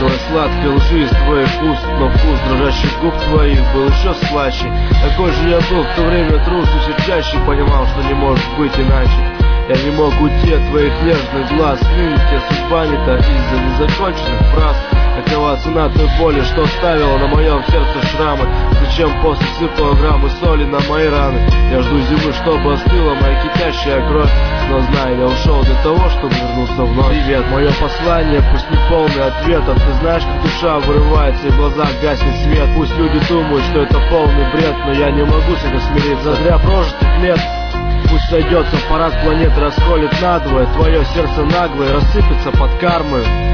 слышала сладкой лжи из твоих уст, но вкус дрожащих губ твоих был еще слаще. Такой же я был в то время трус, и все чаще понимал, что не может быть иначе. Я не мог уйти от твоих нежных глаз, ныне тебе судьба не та из-за незаконченных фраз. Какова цена той боли, что оставила на моем сердце шрамы? Зачем после сыпала граммы соли на мои раны? Я жду зимы, чтобы остыла моя кипящая кровь, но знаю, я ушел для того, чтобы вернуться вновь. Привет, мое послание, пусть не полный ответ, а ты знаешь, как душа вырывается и в глазах гаснет свет. Пусть люди думают, что это полный бред, но я не могу с этим смириться. Зря прожитых лет пусть сойдется, парад планеты расколет надвое. Твое сердце наглое рассыпется под кармой.